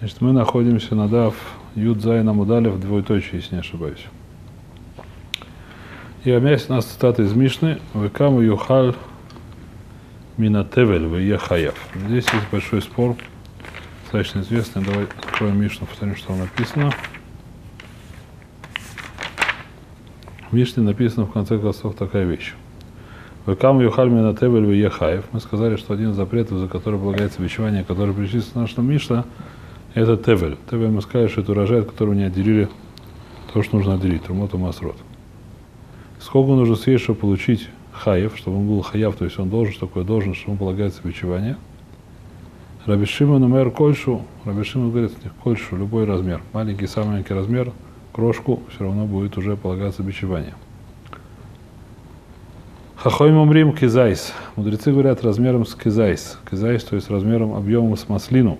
Значит, мы находимся на Дав Юд Зайн Амудалев, двоеточие, если не ошибаюсь. И опять у нас цитата из Мишны: «Векаму юхаль минатевель ве хаяв». Здесь есть большой спор, достаточно известный. Давай откроем Мишну, повторим, что там написано. В Мишне написано в конце концов такая вещь. «Векаму юхаль минатевель ве хаяв». Мы сказали, что один из запретов, за который полагается бичевание, который перечислен в нашем Мишна, это тевель. Тевель, мы сказали, что это урожай, от которого не отделили то, что нужно отделить, трумот и масрот. Сколько нужно съесть, чтобы получить хаев, чтобы он был хаяв, то есть он должен, что такое должен, что ему полагается бичевание. Раби Шимон умер кольшу. Раби Шимон говорит, кольшу, любой размер. Маленький, самый маленький размер, крошку, все равно будет уже полагаться бичевание. Хахойм умрим кизайс. Мудрецы говорят размером с кизайс. Кизайс, то есть размером, объемом с маслину.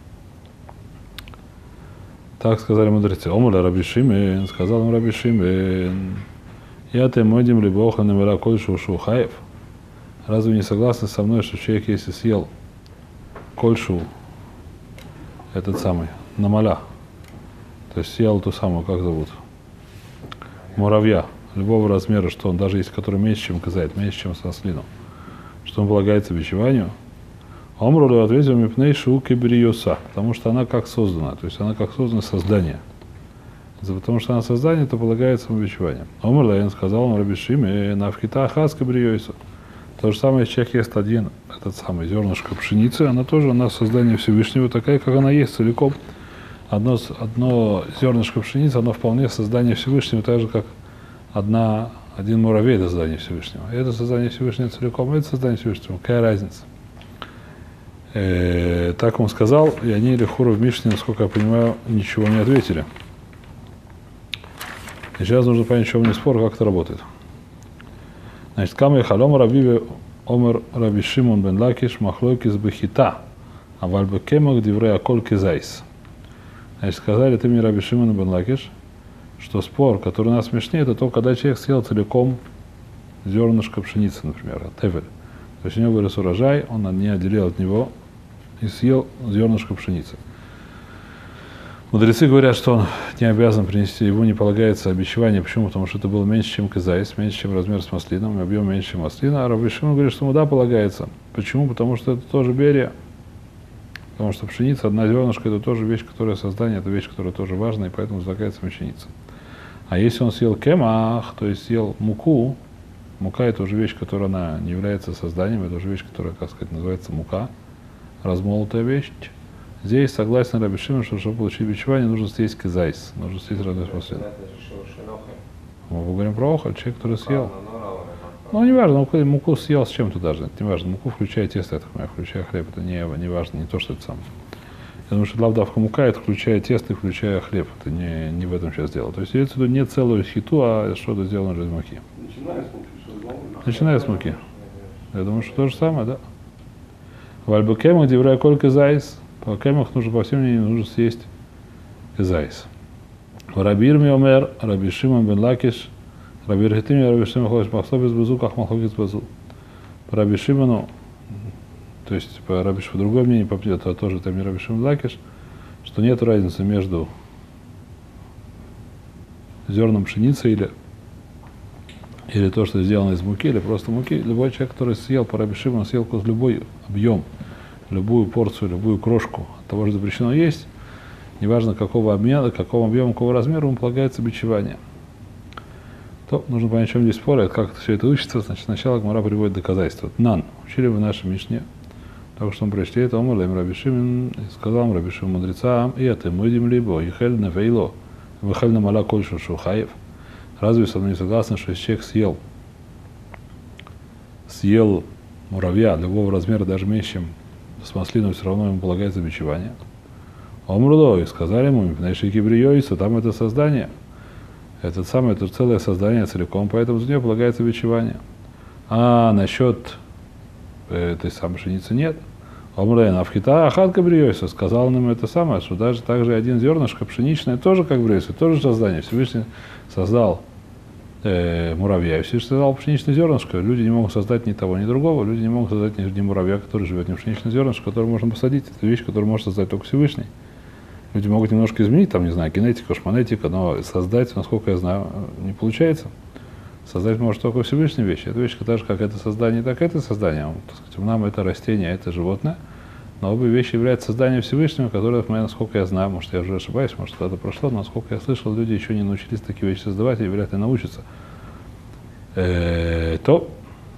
Так сказали мудрецы. Омуля Раби Шимон, сказал им Раби Шимон: я ты модим либо оханым вера кольшу шухаев. Разве не согласны со мной, что человек, если съел кольшу, этот самый, намаля, то есть съел ту самую, как зовут, муравья, любого размера, что он, даже если который меньше, чем казает, меньше, чем маслину, что он полагается бичеванию, Омрулю ответил мипней шуки бриюса, потому что она как создана, то есть она как создано создание. Потому что она создание, то полагается бичевание. Омрлайн сказал он Раби Шимон: навхита хаска бриюса. То же самое, человек ест один, этот самый зернышко пшеницы, она тоже, она создание Всевышнего, такая, как она есть целиком. Одно зернышко пшеницы, оно вполне создание Всевышнего, так же, как один муравей — это создание Всевышнего. И это создание Всевышнего целиком, это создание Всевышнего. Какая разница? Так он сказал, и они или хуру в Мишне, насколько я понимаю, ничего не ответили. И сейчас нужно понять, в чем не спор, как это работает. Значит, камы халом рабиве омер Раби Шимон бен Лакиш махлойкис бехита, а вальбекемах диврея коль кизайс. Значит, сказали ты мне, Раби Шимон бен Лакиш, что спор, который у нас смешнее, это то, когда человек съел целиком зернышко пшеницы, например, тевель. То есть у него вырос урожай, он не отделил от него и съел зернышко пшеницы. Мудрецы говорят, что он не обязан принести, его не полагается обещание. Почему? Потому что это было меньше, чем казайс, меньше, чем размер с маслином, объем меньше, чем маслина. А Раби Шимон говорит, что ему да, полагается. Почему? Потому что это тоже берия. Потому что пшеница, одна зернышко, это тоже вещь, которая создание, это вещь, которая тоже важна, и поэтому возлагается пшеница. А если он съел кемах, то есть съел муку, мука — это уже вещь, которая она не является созданием, это уже вещь, которая, как сказать, называется мука, размолотая вещь. Здесь согласен Раби Шимон, что чтобы получить бичевание, нужно съесть кизайс, нужно съесть размер маслина. Мы говорим про охоль, человек, который съел. Ну, не важно, муку съел с чем-то даже, это не важно. Муку включая тесто, я так понимаю, включая хлеб, это не важно, не то, что это самое. Я думаю, что лавдавка мука — это включая тесто и включая хлеб, это не в этом сейчас дело. То есть это не целую хиту, а что-то сделано уже из муки. Начиная с муки. Я думаю, что то же самое, да. В альбекемах диврея коль кизайс. По кемах нужно, по всем мнениям, нужно съесть кизайс. Раби Ирми омер, Раби Шимон бен Лакиш, Раби Ирхитими, Раби Шимон ходишь махлобис базу, как махлобис базу. По Раби Шимону, то есть по Раби Шимону, другое мнение, по это тоже там не Раби Шимон Лакиш, что нет разницы между зерном пшеницы или то, что сделано из муки, или просто муки. Любой человек, который съел по Раби Шимону, съел любой объем, любую порцию, любую крошку от того, что запрещено есть, неважно какого объема, какого размера, ему полагается бичевание. То нужно понять, о чем здесь спорят, как все это учится. Значит, сначала Гмара приводит доказательства. Нан, учили в нашей Мишне, только что мы прочли это, омерлем Раби Шимон, сказал Раби Шимон мудрецам, и это мы идем либо, ихель навейло, выхель на маля кольшу шухаев. Разве со мной не согласны, что если человек съел муравья любого размера, даже меньше, чем с маслином, все равно ему полагается бичевание? Омруло, и сказали ему, наши кибриёйса, там это создание. Это целое создание целиком, поэтому за нее полагается бичевание. А насчет этой самой пшеницы нет. Омруло, навхита ахат кибриёйса, сказал нам это самое, что даже также один зернышко пшеничное тоже как бриёйса, тоже создание. Всевышний создал муравья, и Всевышний создал пшеничное зернышко. Люди не могут создать ни того, ни другого. Люди не могут создать ни муравья, который живет, ни пшеничное зернышко, которое можно посадить. Это вещь, которую может создать только Всевышний. Люди могут немножко изменить, там, не знаю, генетика, шманетика, но создать, насколько я знаю, не получается. Создать может только Всевышний вещь. Эта вещь, так же, как это создание, так это создание. Так сказать, у нас это растение, это животное. Но обе вещи являются созданием Всевышнего, которое, насколько я знаю, может, я уже ошибаюсь, может, что-то прошло, но насколько я слышал, люди еще не научились такие вещи создавать и вряд ли научатся. То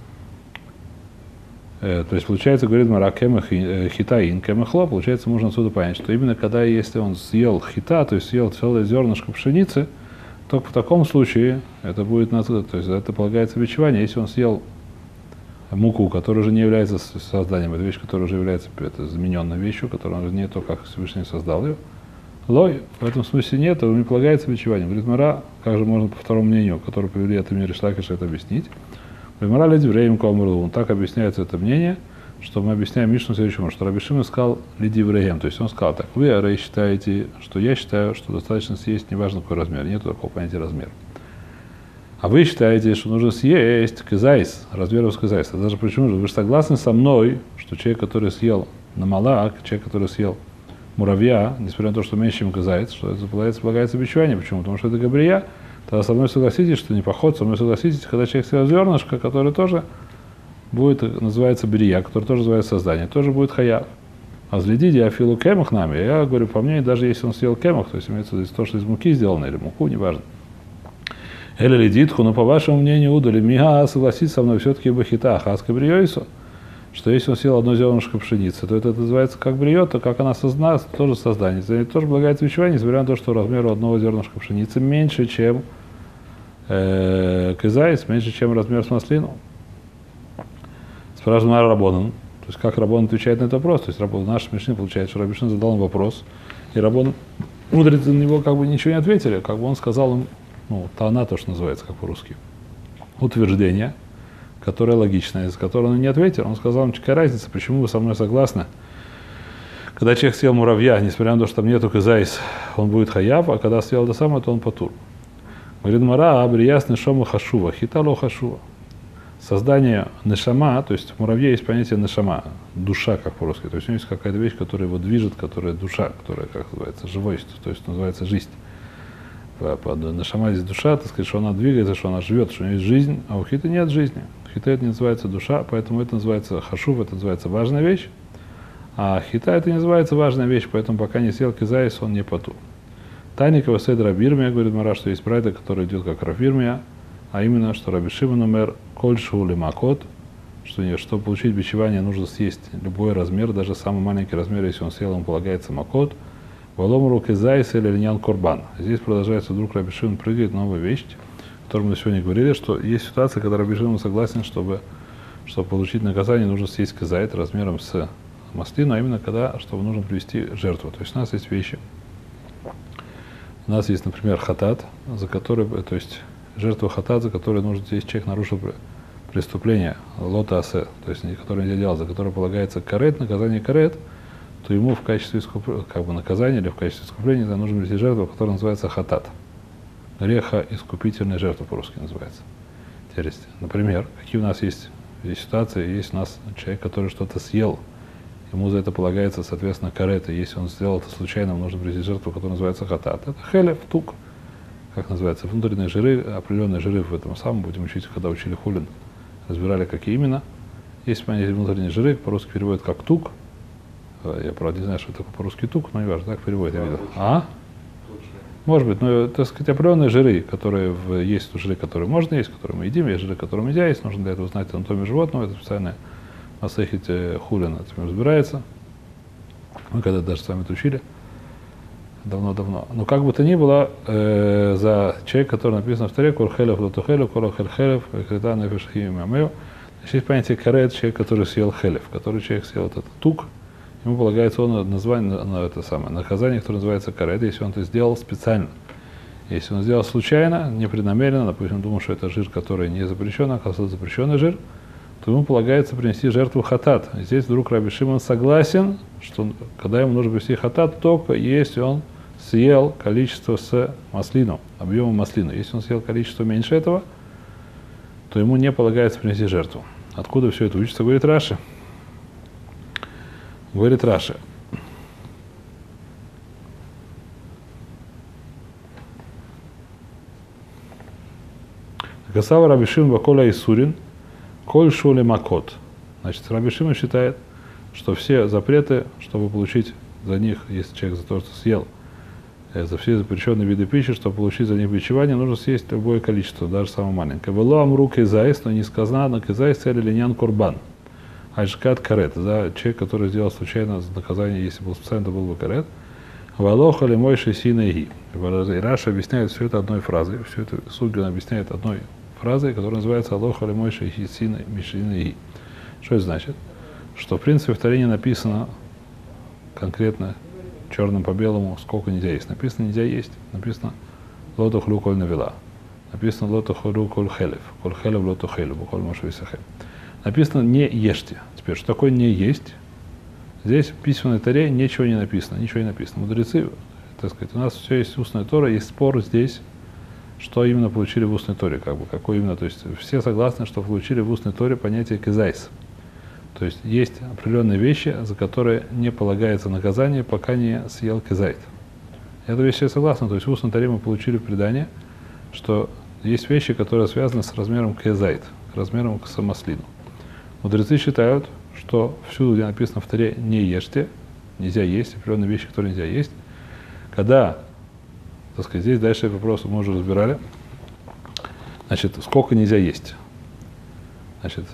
есть, получается, говорит Мара, хитаин, кемехло, получается, можно отсюда понять, что именно когда, если он съел хита, то есть съел целое зернышко пшеницы, только в таком случае это будет, то есть это полагается бичевание. Если он съел муку, которая уже не является созданием, это вещь, которая уже является замененной вещью, которая уже не то, как Всевышний создал ее, лой, в этом смысле нет, то не полагается бичевание. Говорит Мара, как же можно по второму мнению, которое привели от имени Риш Лакиша, это объяснить? Мара леди временем Комрлу, он так объясняется это мнение, что мы объясняем Мишну следующему, что Раби Шимон сказал лиди евреям, то есть он сказал так: вы, арей, считаете, что я считаю, что достаточно съесть, неважно какой размер, нет такого понятия размер. А вы считаете, что нужно съесть кизайс, размером с кизайс. А даже почему же? Вы же согласны со мной, что человек, который съел намалак, человек, который съел муравья, несмотря на то, что меньше, чем кизайс, что это полагается бичевание. Почему? Потому что это габрия. Тогда со мной согласитесь, что не поход, со мной согласитесь, когда человек съел зернышко, которое тоже будет, называется берия, который тоже называется создание, тоже будет хаяв. А взгляди, афилу кемах нами, я говорю, по мне, даже если он съел кемах, то есть имеется в виду то, что из муки сделано, или муку, неважно. Эля лидитху, но по вашему мнению, удали мига согласится со мной все-таки бахита, хаска бриойсу, что если он съел одно зернышко пшеницы, то это называется как бриот, то как она создана, тоже создание. Это тоже полагается бичевание, несмотря на то, что размер одного зернышка пшеницы меньше, чем кизайс, меньше, чем размер с маслину. Спрашивает Рабонан, то есть как Рабон отвечает на этот вопрос, то есть наш Мишне получается, что Раби Шимон задал им вопрос, и Рабон, мудрецы на него как бы ничего не ответили, как бы он сказал им, таана, то, что называется, как по-русски, утверждение, которое логичное, из которого он не ответил. Он сказал им, какая разница, почему вы со мной согласны? Когда человек съел муравья, несмотря на то, что там нету кизайс, он будет хаяв, а когда съел это самое, то он патур. Говорит Мара, абрияс нешома хашува, хитало хашува. Создание нешама, то есть в муравье есть понятие нешама, душа, как по-русски. То есть у него есть какая-то вещь, которая его движет, которая душа, которая, как называется, живость, то есть называется жизнь. Под нешама здесь душа, так сказать, что она двигается, что она живет, что у нее есть жизнь, а у хиты нет жизни. Хита это не называется душа, поэтому это называется хашув, это называется важная вещь. А хита это не называется важная вещь, поэтому пока не съел кизайс, он не патур. Тайникова седра Рабирмия, говорит Мара, что есть брайда, который идет как Рабирмия, а именно, что Раби Шимон умер коль шули макот, что чтобы получить бичевание, нужно съесть любой размер, даже самый маленький размер, если он съел, ему полагается макот. Воломру кизайс или льнян корбан. Здесь продолжается, вдруг Раби Шимон прыгает новая вещь, о которой мы сегодня говорили, что есть ситуация, когда Раби Шимон согласен, чтобы получить наказание, нужно съесть кизайт размером с маслину, а именно когда, чтобы нужно привести жертву. То есть у нас есть вещи. У нас есть, например, хатат, за который, то есть жертва хатат, за которой нужно, если человек нарушил преступление, лота-асе, то есть который нельзя делать, за которое полагается карет, наказание карет, то ему в качестве наказания или в качестве искупления нужно привести жертву, которая называется хатат. Греха искупительная жертва по-русски называется. Интересно. Например, какие у нас есть ситуации, есть у нас человек, который что-то съел, ему за это полагается, соответственно, карет, и если он сделал это случайно, нужно привести жертву, которая называется хатат. Это хелев, тук, как называется, внутренние жиры, определенные жиры в этом самом, будем учить, когда учили хулин, разбирали, какие именно. Есть понятие внутренние жиры, по-русски переводят как тук. Я, правда, не знаю, что такое по-русски тук, но не важно, так переводят, я видел. Может быть, но, так сказать, определенные жиры, которые есть жиры, которые можно есть, которые мы едим, есть жиры, которые нельзя есть, нужно для этого знать анатомию животного, это специальная масехите хулин этим разбирается. Мы когда даже с вами это учили, давно-давно. Но как бы то ни было, за человек, который написан в Торе, курхелев лотухелев, курхельхелев, крита нефешхим амею, есть понятие карет, человек, который съел хелев, который человек съел этот тук, ему полагается наказание, которое называется карет, если он это сделал специально. Если он сделал случайно, непреднамеренно, допустим, думал, что это жир, который не запрещен, а оказывается запрещенный жир, то ему полагается принести жертву хатат. Здесь вдруг Раби Шимон согласен, что когда ему нужно принести хатат, только если он съел количество с маслином, объемом маслина. Если он съел количество меньше этого, то ему не полагается принести жертву. Откуда все это учится, говорит Раши. Векасава Раби Шимон Баколя Исурин, Коль Шуле Макот. Значит, Раби Шимон считает, что все запреты, чтобы получить за них, если человек за то, что съел, за все запрещенные виды пищи, чтобы получить за них бичевание, нужно съесть любое количество, даже самое маленькое. Вело амру кезаис, но не сказано на кезаис цели линян курбан. Айшкат карет, за человек, который сделал случайно наказание, если был специально, то был бы карет. Валоха ли мойши синеги. Раша объясняет все это одной фразой, все это Сугин объясняет одной фразой, которая называется Алоха ли мойши синеги. Что это значит? Что, в принципе, в Торе написано конкретно черным по белому, сколько нельзя есть. Написано нельзя есть. Написано лоту хлю коль навела. Написано лоту хлю коль хелев. Коль хелев лоту хелев. Коль мошу висахем. Написано не ешьте. Теперь, что такое не есть? Здесь в письменной Торе ничего не написано. Ничего не написано. Мудрецы, так сказать, у нас все есть устная Тора, есть спор здесь, что именно получили в устной Торе, какой именно. То есть все согласны, что получили в устной Торе понятие кезайс. То есть есть определенные вещи, за которые не полагается наказание, пока не съел кезайт. Это вещи я согласен. То есть в устной Торе мы получили предание, что есть вещи, которые связаны с размером кезайт, размером к самослину. Мудрецы считают, что всюду, где написано в Торе «не ешьте», нельзя есть, определенные вещи, которые нельзя есть. Когда, так сказать, здесь дальше вопрос мы уже разбирали, значит, сколько нельзя есть. Значит,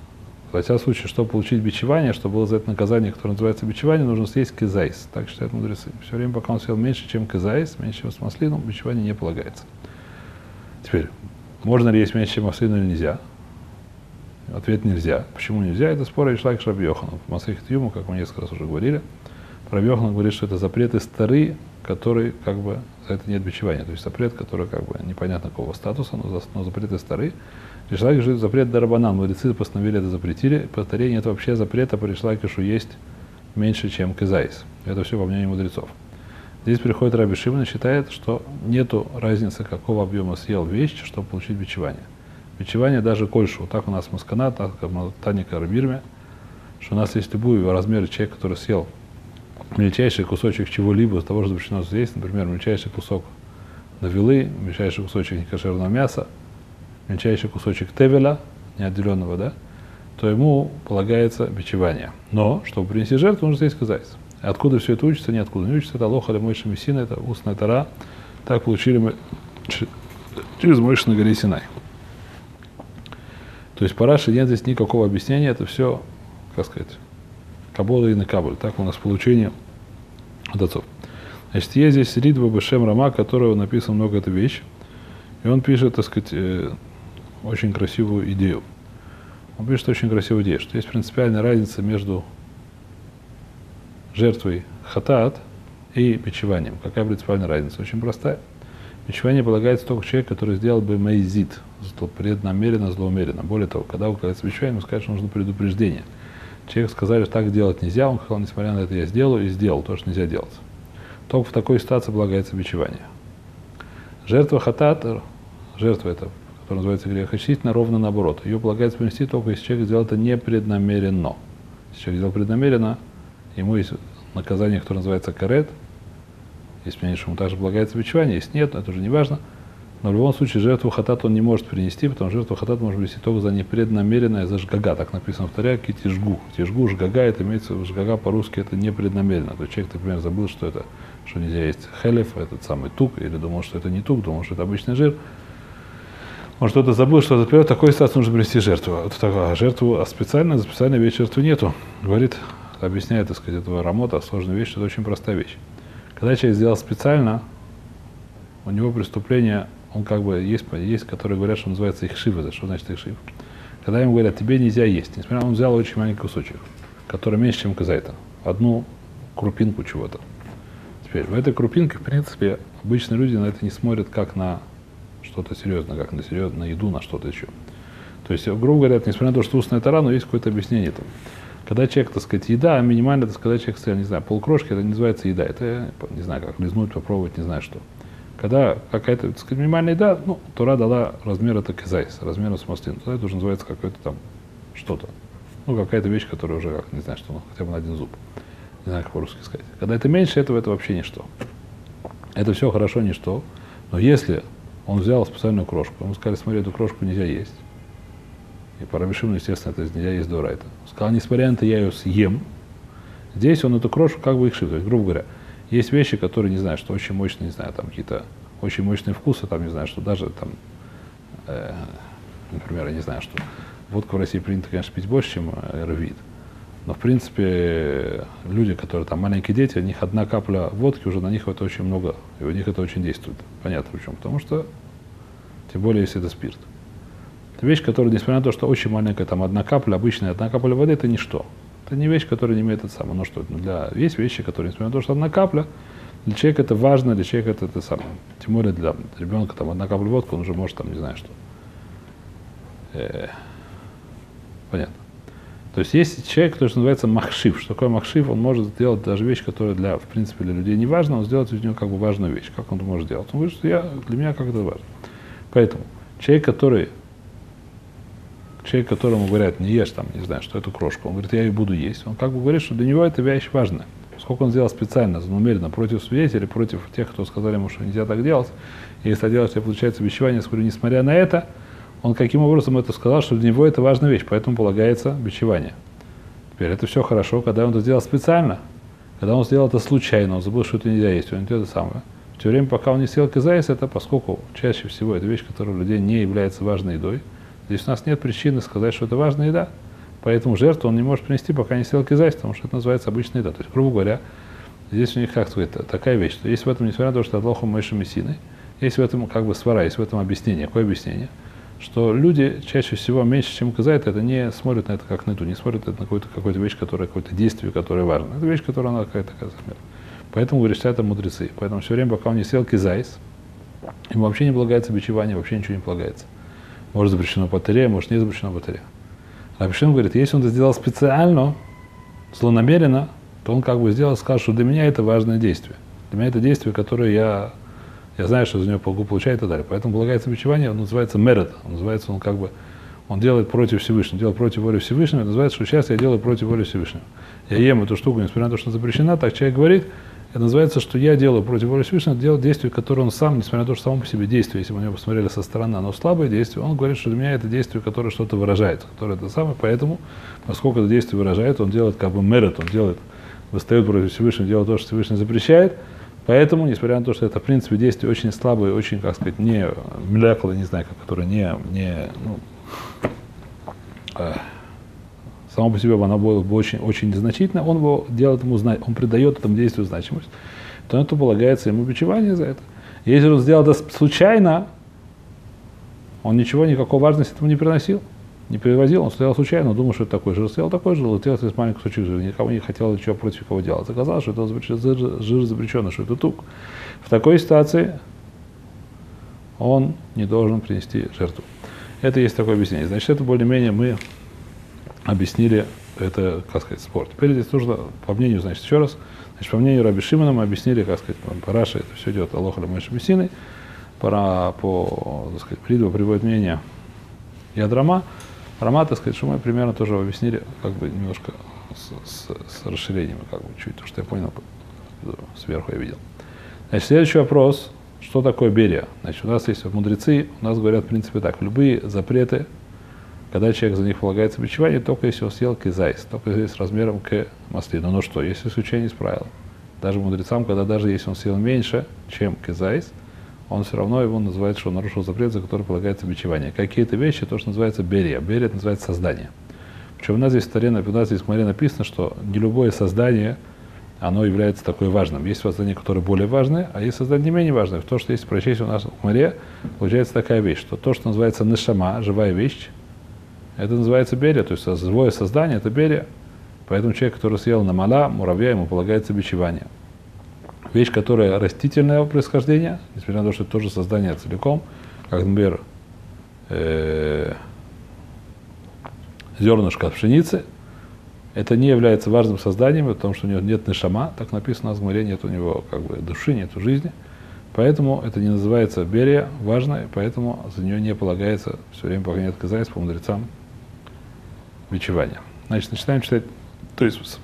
в всяком случае, чтобы получить бичевание, чтобы было за это наказание, которое называется бичевание, нужно съесть кезайс. Так считают мудрецы. Все время, пока он съел меньше, чем кезайс, меньше, чем с маслином, бичевание не полагается. Теперь, можно ли есть меньше, чем маслину, или нельзя? Ответ нельзя. Почему нельзя? Это спор Ишлайк Раби Йохану. В Масехет Юма, как мы несколько раз уже говорили, Раби Йохан говорит, что это запреты старые, которые как бы за это нет бичевания. То есть запрет, который как бы непонятно какого статуса, но запреты старые. Ишлайк говорит, запрет дарабанан. Мудрецы постановили это, запретили. По Торе нет вообще запрета по Ишлайкишу есть меньше, чем кезайс. Это все по мнению мудрецов. Здесь приходит Раби Шимон и считает, что нету разницы, какого объема съел вещь, чтобы получить бичевание. Бичевание даже кольшу. Так у нас маскана, так как в Таника Рабирме, что у нас есть любой размер человека, который съел мельчайший кусочек чего-либо из того, что запрещено съесть, например, мельчайший кусок навилы, мельчайший кусочек некошерного мяса, мельчайший кусочек тевеля, неотделенного, да, то ему полагается бичевание. Но, чтобы принести жертву, нужно съесть казайс. Откуда все это учится? Ниоткуда. Не учится. Это Алоха или Мойша Мессина, это устная Тора. Так получили мы через Мойшу на горе Синай. То есть по Раши нет здесь никакого объяснения, это все, как сказать, кабола и накабуль. Так у нас получение от отцов. Значит, есть здесь Ридва Бешем Рама, которого написано много этой вещи, и он пишет, так сказать, очень красивую идею. Он пишет очень красивую идею, что есть принципиальная разница между жертвой хатаат и бичеванием. Какая принципиальная разница? Очень простая. Бичевание полагается только человек, который сделал бы мейзит, преднамеренно, злоумеренно. Более того, когда указывается бичевание, ему сказать, что нужно предупреждение. Человек сказали, что так делать нельзя, он сказал, несмотря на это, я сделаю, и сделал то, что нельзя делать. Только в такой ситуации полагается бичевание. Жертва хатат, жертва эта, которая называется грех, очистительно ровно наоборот. Ее полагается принести только если человек сделал это непреднамеренно. Если человек сделал преднамеренно, ему есть наказание, которое называется карет. Если меньше, ему также полагается бичевание. Если нет, это уже не важно. Но в любом случае жертву хатат он не может принести, потому что жертву хатат может принести только за непреднамеренное, за жгага. Так написано в Торе, тишгу. Тишгу, жгага, это имеется в жгага по-русски, это непреднамеренно. То есть человек, например, забыл, что это, что нельзя есть хелев, этот самый тук, или думал, что это не тук, думал, что это обычный жир. Он что-то забыл, что в такой ситуации нужно принести жертву. Жертву, специальной вещи жертвы нету. Говорит, объясняет, так сказать, этого Рамота, сложная вещь, что это очень простая вещь. Когда человек сделал специально, у него преступление, он как бы есть, которые говорят, что называется ихшив. Что значит ихшив? Когда ему говорят, тебе нельзя есть, несмотря на то, он взял очень маленький кусочек, который меньше, чем казайта, одну крупинку чего-то. Теперь, в этой крупинке, в принципе, обычные люди на это не смотрят как на что-то серьезное, как на еду, на что-то еще. То есть, грубо говоря, несмотря на то, что устная Тора, но есть какое-то объяснение там. Когда человек, так сказать, еда, минимально, так сказать, человек съел, не знаю, полкрошки, это не называется еда, это, не знаю, как лизнуть, попробовать, не знаю что. Когда какая-то, так сказать, минимальная еда, ну, Тора дала размер это кезайс, размером с маслин, тогда это уже называется какое-то там что-то. Ну, какая-то вещь, которая уже, как, не знаю, что, ну, хотя бы на один зуб. Не знаю, как по-русски сказать. Когда это меньше этого, это вообще ничто. Это все хорошо, ничто. Но если Он взял специальную крошку. Ему сказали, смотри, эту крошку нельзя есть. И по Раби Шимону, естественно, это нельзя есть до райта. Он сказал, несмотря на это, я ее съем. Здесь он эту крошку как бы их шив. То есть, грубо говоря, есть вещи, которые, не знаю, что очень мощные, не знаю, там какие-то очень мощные вкусы, там, не знаю, что даже там, например, я не знаю, что водку в России принято, конечно, пить больше, чем рвит. Но, в принципе, люди, которые там маленькие дети, у них одна капля водки, уже на них это очень много, и у них это очень действует. Понятно почему. Потому что, тем более, если это спирт. Это вещь, которая, несмотря на то, что очень маленькая, там одна капля, обычная одна капля воды, это ничто. Это не вещь, которая не имеет это самое. Ну что, есть вещи, которые, несмотря на то, что одна капля, для человека это важно, для человека это самое. Тем более для ребенка там одна капля водки, он уже может там, не знаю что. Понятно. То есть есть человек, который называется махшив. Что такое махшив? Он может сделать даже вещь, которая в принципе, для людей не важна, он сделает из нее как бы важную вещь. Как он это может делать? Он говорит, что для меня как это важно. Поэтому человек, которому говорят, не ешь там, не знаю, что эту крошку, он говорит, я ее буду есть. Он как бы говорит, что для него эта вещь важная. Поскольку он сделал специально, намеренно, против свидетелей, против тех, кто сказали ему, что нельзя так делать, и если так делать, то получается бичевание, я говорю, несмотря на это, он каким образом это сказал, что для него это важная вещь, поэтому полагается бичевание. Теперь это все хорошо, когда он это сделал специально, когда он сделал это случайно, он забыл, что это нельзя есть, он делает это самое. В то время, пока он не съел кизайс, это поскольку чаще всего это вещь, которая у людей не является важной едой, здесь у нас нет причины сказать, что это важная еда, поэтому жертву он не может принести, пока не съел кизайс, потому что это называется обычная еда. То есть, грубо говоря, здесь у них, как сказать, такая вещь, что есть в этом, несмотря на то, что это лоху мойши мессины, есть в этом как бы свара, есть в этом объяснение. Какое объяснение? Что люди чаще всего меньше, чем казает, это не смотрят на это как на еду, не смотрят на это какую-то вещь, какое-то действие, которое важно. Это вещь, которая она какая-то казахмер. Поэтому говорят, что это мудрецы. Поэтому все время, пока он не съел кизайс, ему вообще не полагается бичевание, вообще ничего не полагается. Может запрещено батарея, может не запрещено батарея. А Бешем говорит, если он это сделал специально, злонамеренно, то он как бы сделал, сказал, что для меня это важное действие. Для меня это действие, которое я знаю, что за него получает и так далее. Поэтому полагается бичевание, он называется мерет, он называется, он как бы, он делает против Всевышнего, делает против воли Всевышнего, это называется, что сейчас я делаю против воли Всевышнего. Я ем эту штуку, несмотря на то, что она запрещена, так человек говорит, это называется, что я делаю против воли Всевышнего, делаю действие, которое он сам, несмотря на то, что само по себе действие, если бы на него посмотрели со стороны, оно слабое действие, он говорит, что для меня это действие, которое что-то выражает, которое это самое, поэтому, поскольку это действие выражает, он делает как бы мерет, он делает, восстает против Всевышнего, делает то, что Всевышний запрещает. Поэтому, несмотря на то, что это, в принципе, действие очень слабое, очень, как сказать, не милякало, не знаю, которое само по себе оно было бы очень, очень незначительно, он его делает ему, он придает этому действию значимость, то это полагается ему бичевание за это. Если он сделал это случайно, он никакой важности этому не приносил, не перевозил, он сделал случайно, он думал, что это такой жир, сделал такой жир, летел из маленький кусочек жира, никому не хотел ничего против кого делать. Оказалось, что это жир запрещенный, что это тук. В такой ситуации он не должен принести жертву. Это есть такое объяснение. Значит, это более-менее мы объяснили, это, как сказать, спор. Теперь здесь нужно, по мнению, значит, еще раз, значит, по мнению Раби Шимона мы объяснили, как сказать, по Раши это все идет Алоха Ламэш Мессиной, по, так сказать, Придва приводит мнение Ядрама, Рама, так сказать, что мы примерно тоже объяснили, как бы немножко с расширением, как бы чуть, то, что я понял, сверху я видел. Значит, следующий вопрос, что такое берия? Значит, у нас есть мудрецы, у нас говорят, в принципе, так, любые запреты, когда человек за них полагается бичевание, только если он съел кизайс, только если с размером к маслину. Но что, есть исключение из правила. Даже мудрецам, даже если он съел меньше, чем кизайс, он все равно его называет, что он нарушил запрет, за который полагается бичевание. Какие-то вещи, то, что называется берия. Берия, это называется создание. Причем у нас здесь в Море написано, что не любое создание, оно является такой важным. Есть создания, которые более важные, а есть создания не менее важные. То, что если прочесть у нас в Море, получается такая вещь, что то, что называется нешама, живая вещь, это называется берия, то есть живое создание, это берия. Поэтому человек, который съел намала, муравья, ему полагается бичевание. Вещь, которая растительного происхождения, несмотря на то, что это тоже создание целиком, как, например, зернышко от пшеницы, это не является важным созданием, потому что у него нет нешама, так написано у нас в Море, нет у него как бы души, нет жизни. Поэтому это не называется берия, важно, поэтому за нее не полагается все время, пока не отказались по мудрецам бичевания. Значит, начинаем читать Тойсус.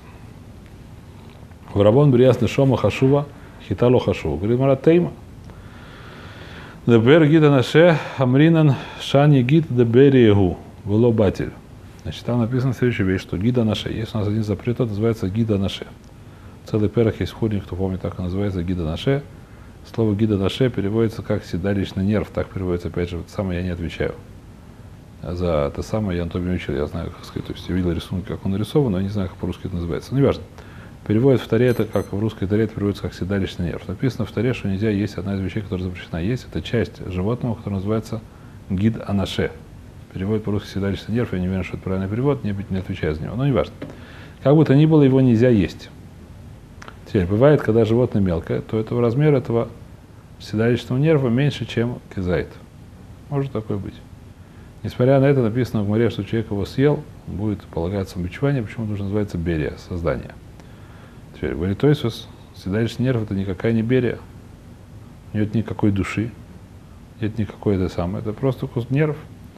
Варабон бриас нешома хашува хитало хашува. Говорит Марат Тейма. Дебер гида наше амринан шани гид дебериегу велобатель. Значит, там написано следующая вещь, что гида наше. Есть у нас один запрет, это называется гида наше. Целый перах есть входник, кто помнит, так и называется гида наше. Слово гида наше переводится как седалищный нерв, так переводится, опять же, это самое я не отвечаю. За это самое я анатомию учил, я знаю, как сказать, то есть я видел рисунок, как он нарисован, но я не знаю, как по-русски это называется. Но неважно. Переводит в Торе это, как в русской Торе, это переводится как седалищный нерв. Написано в Торе, что нельзя есть одна из вещей, которая запрещена есть, это часть животного, которая называется гид анаше. Переводит по-русски седалищный нерв, я не уверен, что это правильный перевод, не отвечаю за него, но неважно. Как бы то ни было, его нельзя есть. Теперь, бывает, когда животное мелкое, то этого размера этого седалищного нерва меньше, чем кизайт. Может такое быть. Несмотря на это, написано в Гмаре, что человек его съел, будет полагаться бичевание, почему нужно называется берия, создание. Теперь, говорит Тойсус, седалищный нерв это никакая не берия, нет никакой души, нет никакой это самое, это просто кусок нерв.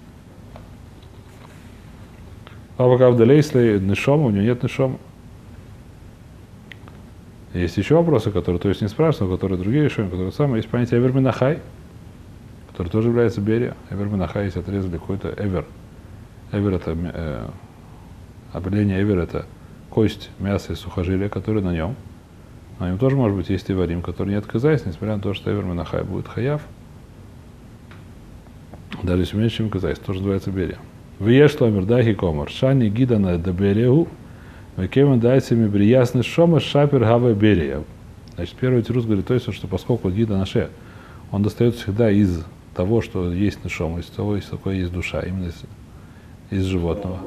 А пока в Далейсле нишома, у него нет нишома. Есть еще вопросы, которые, то есть не спрашивают, но которые другие решения, которые самые. Есть понятие эверминахай, который тоже является берия. Эверминахай, если отрезали какой-то эвер. Эвер это, определение эвер это кость, мясо и сухожилия, которые на нем. На нем тоже может быть есть иварим, который не отказаясь, несмотря на то, что эверминахай будет хаяв. Даже если меньше, чем казайс, тоже называется берия. Виеш ломер дахи комар, шани гидана деберегу, векемен дайцами бриясны шома шапер гава берия. Значит, первый тирус говорит, то есть, что поскольку гида наше, он достает всегда из того, что есть нишом, из того, из какой есть душа, именно из животного.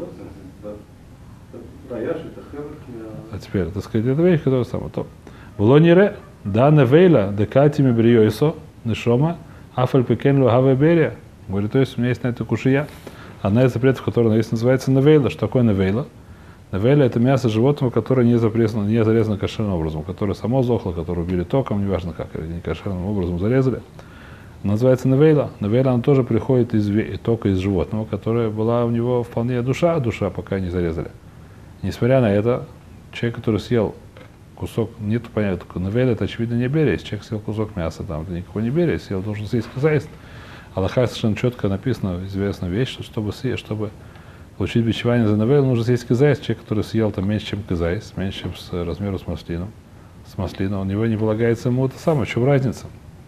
А теперь, так сказать, это вещь, которая самая топ. Влонире, да невейла, декатими бриойсо, нишома, афаль пекенлю гава берия. Говорит, то есть, у меня есть на это кушия. Одна из запретов, которая есть, называется невейла. Что такое невейла? Невейла – это мясо животного, которое не зарезано кошерным образом, которое само сдохло, которое убили током, неважно как, или не кошерным образом зарезали. Называется невейла. Невейла, она тоже приходит только из животного, которое была у него вполне душа пока не зарезали. Несмотря на это, человек, который съел кусок, нет понятия, невейла – это очевидно не берия. Если человек съел кусок мяса, там это никакой не берия, съел, должен съесть казаист. Аллаха совершенно четко написано, известная вещь, что чтобы получить бичевание за невейл, нужно съесть кизайс. Человек, который съел там меньше, чем кизайс, меньше, чем с размером с маслином, у него не полагается ему это самое, в чем разница?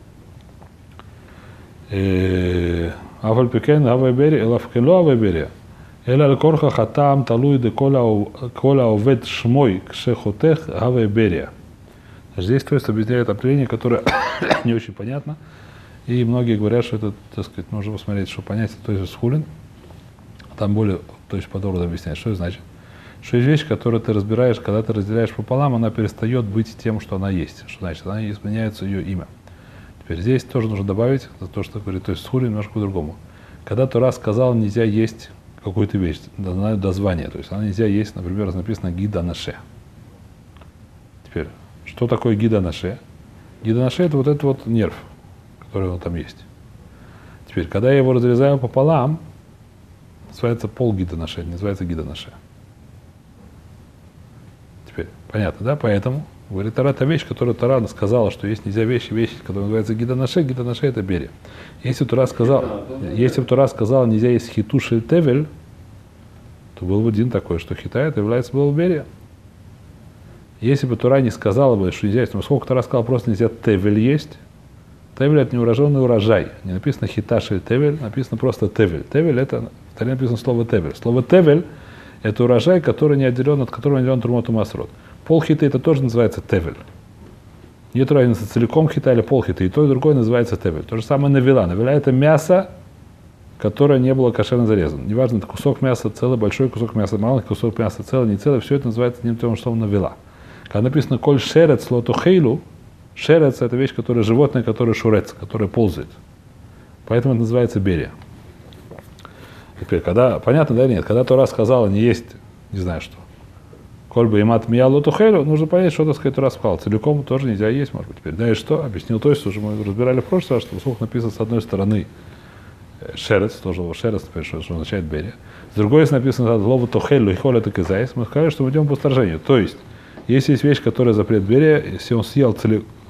Афальпикен авайбери, элафкело авайбери, эля алкорха хатам талуй де кола овет шмой кшехотех авайберия. Здесь, то есть, объясняет определение, которое не очень понятно. И многие говорят, что это, так сказать, нужно посмотреть, что понятие, то есть схулин. Там более, то есть подробно объясняет, что это значит. Что есть вещь, которую ты разбираешь, когда ты разделяешь пополам, она перестает быть тем, что она есть. Что значит? Она изменяется ее имя. Теперь здесь тоже нужно добавить, за то, что говорит, то есть схулин немножко по-другому. Когда Тора сказал, нельзя есть какую-то вещь, до звания, то есть она нельзя есть, например, написано гида наше. Теперь, что такое гида наше? Гида наше это вот этот вот нерв, который там есть. Теперь, когда я его разрезаю пополам, называется пол гида наше, не называется гида наше. Теперь, понятно, да? Поэтому, говорит Тора, это вещь, которую Тора сказала, что есть нельзя вещи, которые называются гида наше это берия. Если бы Тора сказала, нельзя есть хитуш или тевель, то был бы один такой, что хита это является был берия. Если бы Тора не сказала бы, что нельзя есть, но сколько Тора сказала, просто нельзя тевель есть, тевель это неуроженный урожай. Не написано хиташ или тевель, написано просто тевель. Тевель это, в Торе написано слово тевель. Слово тевель это урожай, который не отделен, от которого не отделен трумот и масрот. Пол хиты это тоже называется тевель. Нет разницы, целиком хита или пол хиты. И то, и другое называется тевель. То же самое навила. Навила это мясо, которое не было кошерно зарезано. Неважно, это кусок мяса целый, большой кусок мяса, маленький кусок мяса целый, не целый, все это называется одним и тем же словом навила. Когда написано коль шерец лотохейлу, шерец – это вещь, которая животное, которое шурец, которое ползает. Поэтому это называется берия. Теперь, когда, понятно, да или нет, когда Тора сказала не есть, не знаю что, коль бы имат миялу тухелю, нужно понять, что, так сказать, Тора сказала. Целиком тоже нельзя есть, может быть. Теперь, да и что? Объяснил, то есть, уже мы разбирали в прошлый раз, что поскольку написано с одной стороны шерец, тоже шерец, что означает берия. С другой стороны написано лоба тухелю и холь это кизайс, мы сказали, что мы идем по сторожению. То есть, если есть вещь, которая запрет берия, если он съел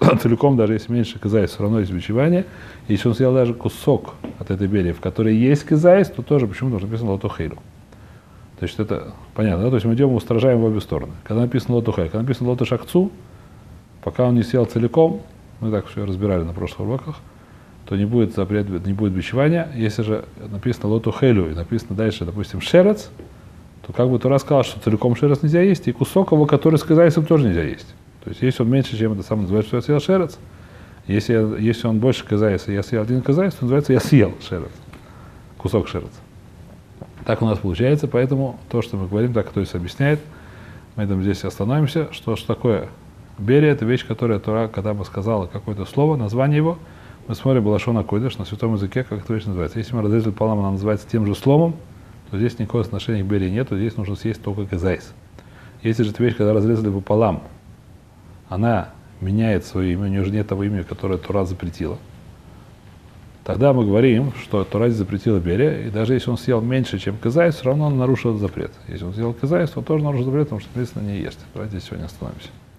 целиком, даже если меньше кизайс, все равно есть бичевание. Если он съел даже кусок от этой бери, в которой есть кизайс, то тоже почему-то написано лотухейлю. То есть это понятно, да? То есть мы идем, устражаем в обе стороны. Когда написано лотухей, когда написано лотушахцу, пока он не съел целиком, мы так все разбирали на прошлых уроках, то не будет запрет, не будет бичевания. Если же написано лотухейлю и написано дальше, допустим, шерец, то как бы Тора сказал, что целиком шерец нельзя есть, и кусок его, который с кизайсом, тоже нельзя есть. То есть если он меньше, чем это самое называется, что я съел шерец, если он больше кизайса, я съел один кизайс, то называется я съел шерец, кусок шерец. Так у нас получается, поэтому то, что мы говорим, так кто и объясняет, мы там здесь остановимся, что такое берия, это вещь, которая Тора, когда бы сказала какое-то слово, название его, мы смотрим балашона койдыш на святом языке, как эта вещь называется. Если мы разрезали пополам, она называется тем же словом, то здесь никакого отношения к берии нет, здесь нужно съесть только кизайс. Если же эта вещь, когда разрезали пополам, она меняет свое имя, у нее уже нет того имени, которое Тора запретила, тогда мы говорим, что Тора запретила берия, и даже если он съел меньше, чем кизайс, все равно он нарушил этот запрет. Если он съел кизайс, то он тоже нарушил запрет, потому что, соответственно, не ешьте. Давайте сегодня остановимся.